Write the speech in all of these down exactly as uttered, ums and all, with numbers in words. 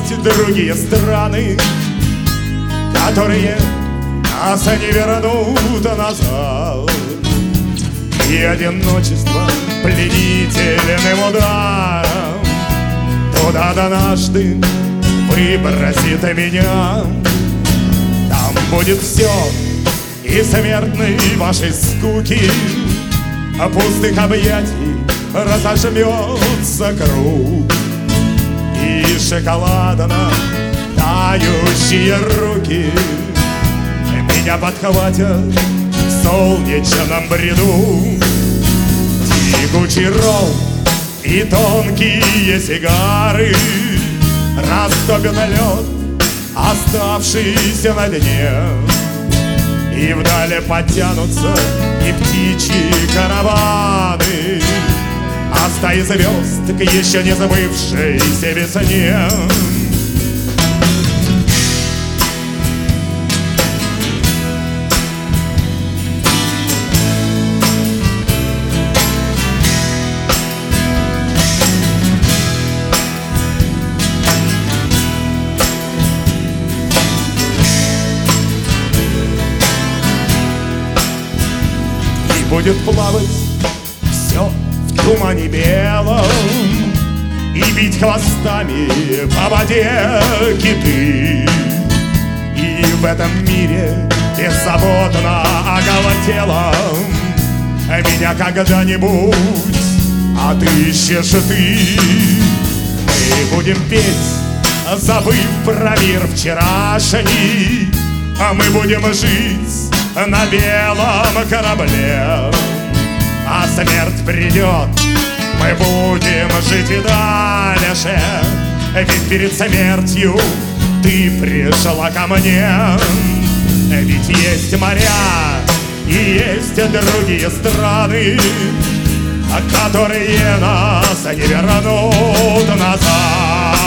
есть другие страны, которые нас не вернут назад. И одиночество пленительным ударом туда однажды выбросит меня. Там будет все и смертной вашей скуки, а пустых объятий разожмется круг. И шоколадно тающие руки меня подхватят в солнечном бреду. Тягучий ром и тонкие сигары растопят лед, оставшийся на дне. И вдали потянутся и птичьи караваны, а стаи звезд к еще не забывшейся весне. Будет плавать все в тумане белом и бить хвостами по воде киты. И в этом мире беззаботно оголтелом меня когда-нибудь отыщешь ты. Мы будем петь, забыв про мир вчерашний, а мы будем жить на белом корабле. А смерть придет, мы будем жить и дальше, ведь перед смертью ты пришла ко мне. Ведь есть моря и есть другие страны, которые нас не вернут назад.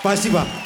Спасибо.